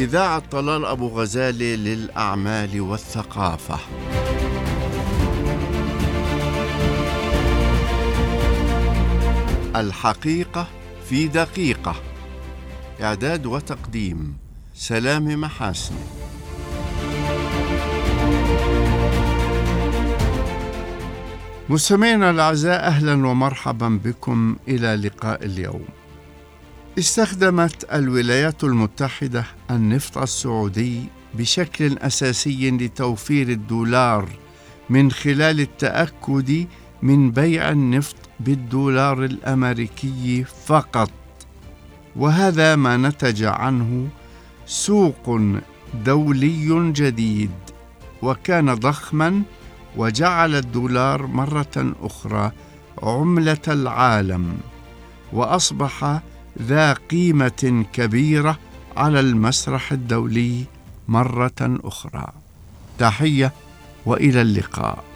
إذاعة طلال أبو غزالة للأعمال والثقافة. الحقيقة في دقيقة. إعداد وتقديم سلام محاسن. مستمعينا الأعزاء، أهلا ومرحبا بكم إلى لقاء اليوم. استخدمت الولايات المتحدة النفط السعودي بشكل أساسي لتوفير الدولار من خلال التأكد من بيع النفط بالدولار الأمريكي فقط، وهذا ما نتج عنه سوق دولي جديد وكان ضخما، وجعل الدولار مرة أخرى عملة العالم، وأصبح ذا قيمة كبيرة على المسرح الدولي مرة أخرى. تحية وإلى اللقاء.